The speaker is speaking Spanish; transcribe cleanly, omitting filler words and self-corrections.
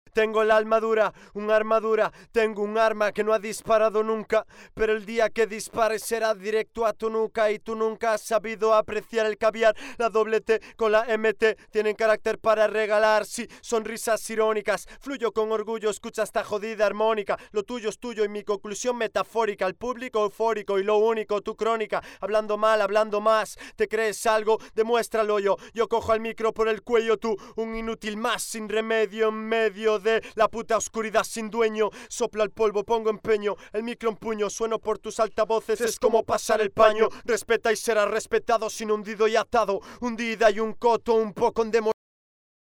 Tengo la armadura, una armadura. Tengo un arma que no ha disparado nunca, pero el día que dispare será directo a tu nuca. Y tú nunca has sabido apreciar el caviar. La doble T con la MT tienen carácter para regalar. Sí, sonrisas irónicas. Fluyo con orgullo, escucha esta jodida armónica. Lo tuyo es tuyo y mi conclusión metafórica. El público eufórico y lo único, tu crónica. Hablando mal, hablando más. ¿Te crees algo? Demuéstralo yo. Yo cojo el micro por el cuello, tú un inútil más sin remedio en medio de la puta oscuridad sin dueño. Sopla el polvo, pongo empeño, el micro en puño, sueno por tus altavoces, es como pasar el paño. Respeta y serás respetado sin hundido y atado. Hundida y un coto un poco endemoniado.